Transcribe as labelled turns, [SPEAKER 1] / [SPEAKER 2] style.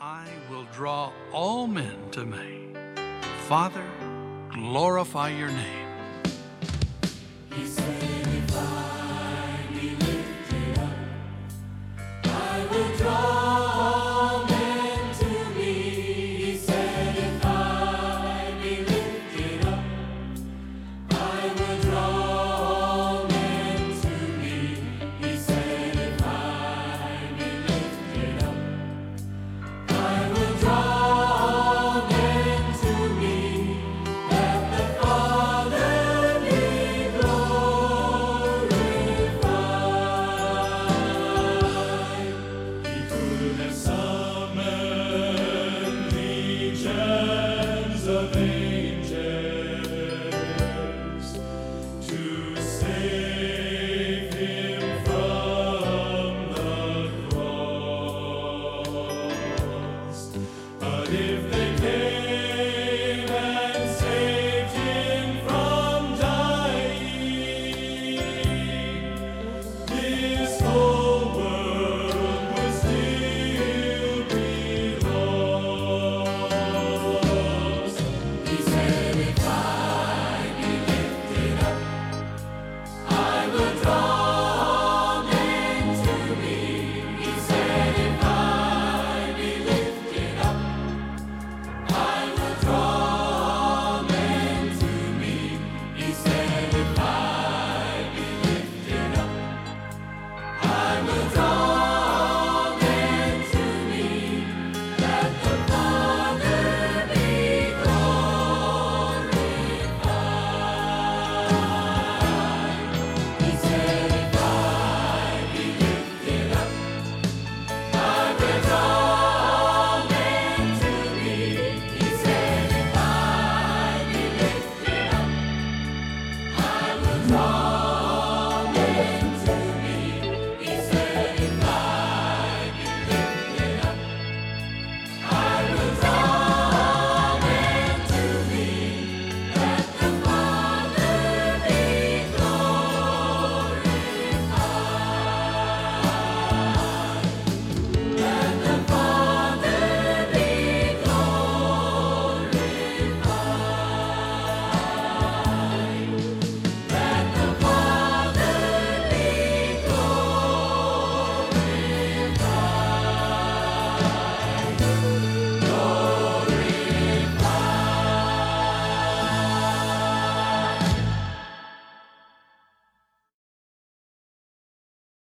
[SPEAKER 1] I will draw all men to me. Father, glorify your name.
[SPEAKER 2] He said, if I be lifted up, I will draw all men to me. He said, if I be lifted up, I will draw all men to me. He said, if I be lifted up, I will draw all men to me. Let the Father be glorified. He could have summoned legions of angels.